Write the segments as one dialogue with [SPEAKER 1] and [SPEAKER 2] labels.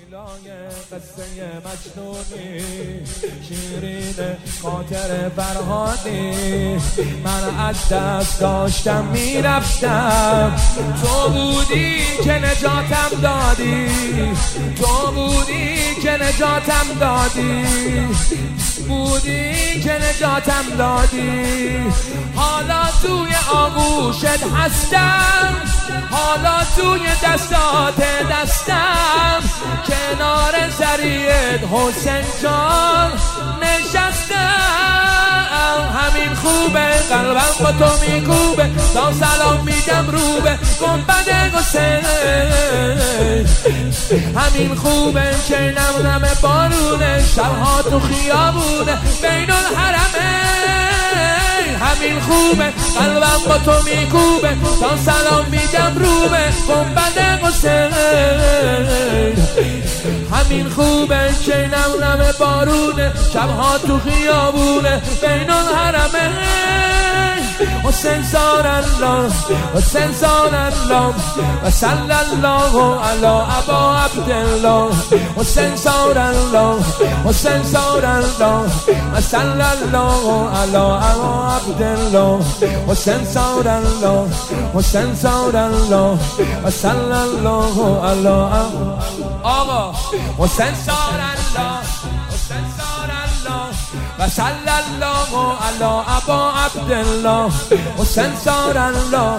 [SPEAKER 1] قصه مجنونی شیرین خاطر فرهادی من از دست داشتم میرفتم تو بودی که نجاتم دادی تو بودی که نجاتم دادی بودی که نجاتم دادی حالا توی آغوشت هستم حالا توی دستم کنار سریعت حسین جان نشستم همین خوبه قلبم با تو میکوبه تا سلام میدم روبه گنبد حسین همین خوبه که نم بارونه شبها تو خیابونه بین الحرمه همین خوبه قلبم با تو میکوبه تا سلام میدم روبه گنبد حسین همین خوبه که نم بارونه شبها تو خیابونه بین الحرمه حسین سار الله حسین سار الله و صلی الله علی ابا عبدالله حسین سار الله حسین سار الله و صلی الله علی ابا عبدالله حسین سار الله حسین سار الله و صلی الله علی آقا حسین سار الله حسین سار الله و صلی الله علی ابا عبدالله حسین سار الله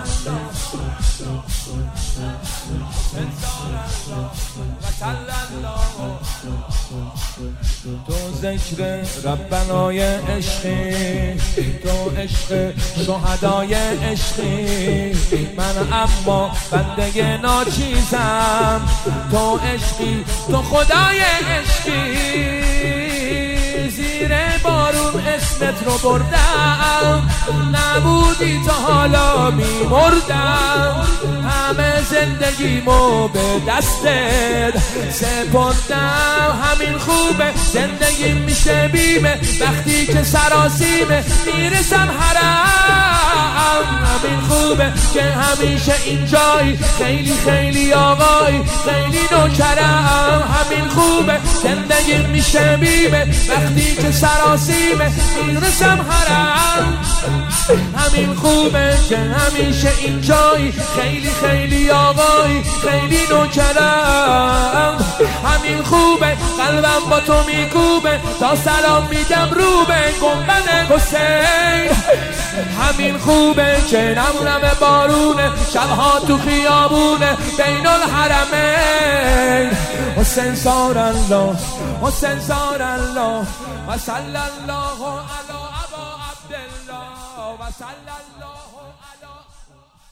[SPEAKER 1] تو ذکر ربنای عشقی تو عشق شهدای عشقی من اما بنده ناچیزم تو عشقی تو خدای عشقی زیر بارون اسمت رو بردم نبودی تا حالا میمردم همه زندگیمو به دستت سپردم همین خوبه زندگی میشه بیمه وقتی که سراسیمه میرسم حرم همین خوبه که همیشه اینجایی خیلی خیلی آقایی خیلی نوکرم همین خوبه زندگی میشه بیمه وقتی که سراسیمه میرسم حرم همین خوبه که همیشه اینجایی خیلی خیلی آقایی خیلی نوکرم همین خوبه قلبم با تو میکوبه تا سلام میدم رو به گنبد حسین همین خوبه که نم بارونه شبها تو خیابونه بین الحرمین حسین سار الله حسین سار الله و صلی الله علی ابا عبدالله و صلی الله علی